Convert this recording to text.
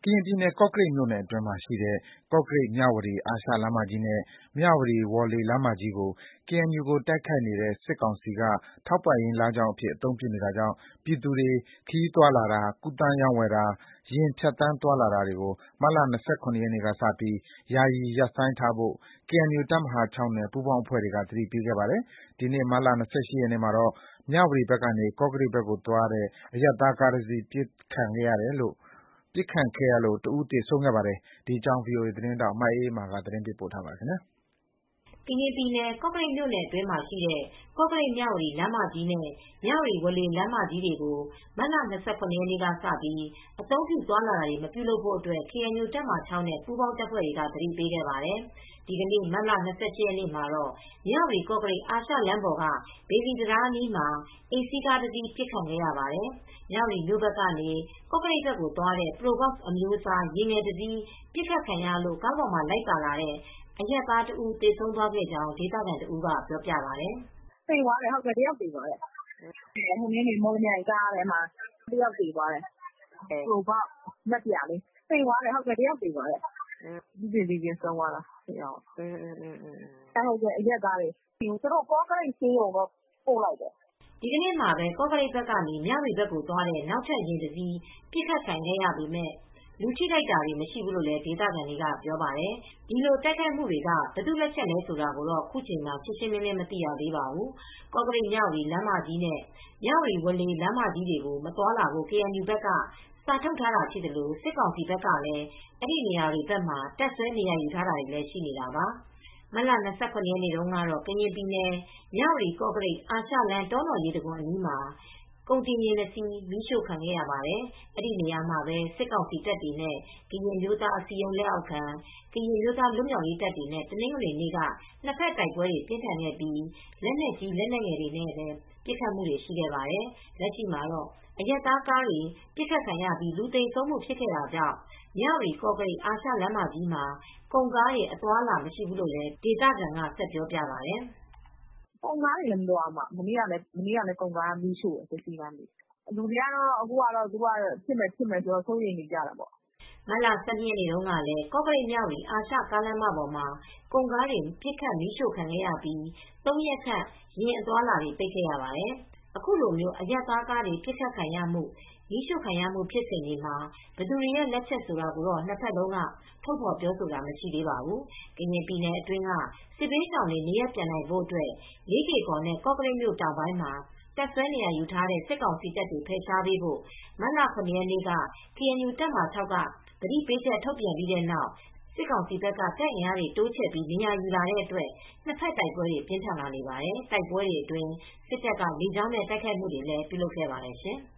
ရင်ပြည်နယ် ကော့ကရိတ်မြို့နယ်အတွင်းမှာရှိတဲ့ ကော့ကရိတ်-မြဝတီ အာရှလမ်းမကြီးနဲ့ မြဝတီ-ဝေါ်လေ လမ်းမကြီးကို KNU ကို တိုက်ခိုက်နေတဲ့ စစ်ကောင်စီက ထောက်ပံ့ရေးလမ်းကြောင်းအဖြစ် အသုံးပြုနေတာကြောင့် ပြည်သူတွေ ခရီးသွားလာတာ၊ ကူသန်းရောင်းဝယ်တာ၊ ယာဉ်ဖြတ်သန်းသွားလာတာတွေကို မတ်လ ၂၇ ရက်နေ့ကစပြီး ယာယီရပ်ဆိုင်းထားဖို့ KNU တပ်မဟာ နဲ့ ပူးပေါင်းအဖွဲ့တွေက သတိပေးခဲ့ပါတယ်။ ဒီနေ့ မတ်လ ၂၈ ရက်နေ့မှာတော့ မြဝတီဘက်ကနေ ကော့ကရိတ်ဘက်ကိုသွားတဲ့ အရပ်သားကားတစီး ပစ်ခတ်ခဲ့လို့ တဦးသေဆုံးခဲ့ပါတယ်။ ဒီအကြောင်း ဗွီအိုအေသတင်းထောက် မအေးအေးမာက သတင်းပေးပို့ထားပါတယ်။ကရင်ပြည်နယ် ကော့ကရိတ်မြို့နယ်အတွင်းမှာရှိတဲ့ ကော့ကရိတ်-မြဝတီလမ်းမကြီးနဲ့ မြဝတီ-ဝေါ်လေ လမ်းမကြီးတွေကို မတ်လ ၂၇ ရက်နေ့ကစပြီး အသုံးပြုသွားလာတာတွေ မပြုလုပ်ဖို့ KNU တပ်မဟာ နဲ့ ပူးပေါင်းတပ်ဖွဲ့တွေက သတိပေးခဲ့ပါတယ်။ ဒီနေ့ မတ်လ ၂၈ ရက်နေ့မှာတော့ မြဝတီ-ကော့ကရိတ် အာရှလမ်းပေါ်က ဘေလီတံတားအနီးမှာ အိမ်စီးကားတစီး ပစ်ခံရပါတယ်။ မြဝတီမြို့ဘက်ကနေ ကော့ကရိတ်ဘက်ကိုသွားတဲ့ Probox အမျိုးအစား ယာဉ်ငယ်တစီး ပစ်ခတ်ခံရလို့ ကားပေါ်မှာလိုက်ပါလာတဲ့ အရပ်သားတဦး သေဆုံးသွားခဲ့ကြောင်း ဒေသခံတဦးက ပြောပြပါတယ်။ "သေသွားတယ်။ တယောက်သေသွားတယ်။ မော်လမြိုင်ကားထဲမှာ တယောက်သေသွားတယ်။ Probox နက်ပြာလေး သေသွားတယ်။ တယောက်သေသွားတယ်။ မိခင်ပြီးချင်းဆုံးသွားတာ။ အရပ်သားတွေ။ သူတို့ကော့ကရိတ်ဆေးရုံတော့ပို့လိုက်တယ်။ " ဒီနေ့မှာပဲ ကော့ကရိတ်ဘက်ကနေ မြဝတီဘက်ကိုသွားတဲ့ နောက်ထပ်ယာဉ်တစီး ပစ်ခတ်ခံခဲ့ရပေမဲ့ လူထိခိုက်တာတွေ မရှိဘူးလို့လည်း ဒေသခံတွေက ပြောပါတယ်။ ဒီလိုတိုက်ခိုက်မှုတွေက ဘယ်သူ့လက်ချက်လဲဆိုတာကိုတော့ ခုချိန်မှာ ရှင်းရှင်းလင်းလင်း မသိရသေးပါဘူး။ ကော့ကရိတ်-မြဝတီ လမ်းမကြီးနဲ့ မြဝတီ-ဝေါ်လေ လမ်းမကြီးတွေကို မသွားလာဖို့ KNU ဘက်က စာထုတ်ထားတာရှိသလို စစ်ကောင်စီဘက်ကလည်း အဲဒီနေရာတွေဘက်မှာ တပ်စွဲနေရာယူထားတာတွေလည်း ရှိနေတာပါ။ မတ်လ ၂၇ ရက်နေ့တုန်းကတော့ ကရင်ပြည်နယ် မြဝတီ-ကော့ကရိတ် အာရှလမ်း တောနော်ရေတံခွန်အနီးမှာ ကုန်တင်ယာဉ် ၂ စီး မီးရှို့ခံခဲ့ရပါတယ်။ အဲဒီနေရာမှာပဲ စစ်ကောင်စီတပ်တွေနဲ့ ကရင်အမျိုးသားအစည်းအရုံး လက်အောက်ခံ ကရင်အမျိုးသားလွတ်မြောက်ရေးတပ်တွေနဲ့ တနင်္ဂနွေနေ့က နှစ်ဖက်တိုက်ပွဲတွေ ပြင်းထန်ခဲ့ပြီး လက်နက်ကြီး လက်နက်ငယ်တွေနဲ့လည်း ပစ်ခတ်မှုတွေ ရှိခဲ့ပါတယ်။ လက်ရှိမှာတော့ အရပ်သားကားတွေ ပစ်ခတ်ခံရပြီး လူသေဆုံးမှု ဖြစ်ခဲ့တာကြောင့် မြဝတီ-ကော့ကရိတ် အာရှလမ်းမကြီးမှာ ကုန်ကားတွေ အသွားအလာ မရှိဘူးလို့လည်း ဒေသခံက ဆက်ပြောပြပါတယ်။ "ကုန်ကားတွေလည်း မသွားဘူး။ မနေ့ကလည်း ကုန်ကားမီးရှို့တယ်။ လူတွေကတော့ ဖြစ်မယ်ဆိုတော့ စိုးရိမ်နေကြတာပေါ့။ " မတ်လ ၁၂ ရက်နေ့တုန်းကလည်း ကော့ကရိတ်-မြဝတီ အာရှကားလမ်းမပေါ်မှာ ကုန်ကားတွေ ပစ်ခတ်မီးရှို့ခံခဲ့ရပြီး ၃ ရက်ခန့် ယာဉ်အသွားအလာတွေ ပိတ်ခဲ့ရပါတယ်။ အခုလို အရပ်သားကားတွေ ပစ်ခတ်ခံရမှု မီးရှို့ခံရမှု ဖြစ်စဉ်တွေမှာ ဘယ်သူတွေရဲ့ လက်ချက်ဆိုတာကိုတော့ နှစ်ဖက်လုံးက ထုတ်ဖော်ပြောဆိုတာ မရှိသေးပါဘူး။ ကရင်ပြည်နယ်အတွင်းက စစ်ဘေးရှောင်တွေ နေရပ်ပြန်နိုင်ဖို့အတွက် လေးကေ့ကော်နဲ့ ကော့ကရိတ်မြို့တောင်ပိုင်းမှာ တပ်စွဲနေရာယူထားတဲ့ စစ်ကောင်စီတပ်တွေ ဖယ်ရှားပေးဖို့ မတ်လ ၇ ရက်နေ့က KNU တပ်မဟာ က သတိပေးချက် ထုတ်ပြန်ပြီးတဲ့နောက် စစ်ကောင်စီဘက်က တပ်အင်အားတွေ တိုးချဲ့ပြီး နေရာယူလာတဲ့အတွက် နှစ်ဖက်တိုက်ပွဲတွေ ပြင်းထန်လာနေပါတယ်။ တိုက်ပွဲတွေအတွင်း စစ်တပ်က လေကြောင်းနဲ့ တိုက်ခိုက်မှုတွေလည်း ပြုလုပ်ခဲ့ပါတယ်ရှင်။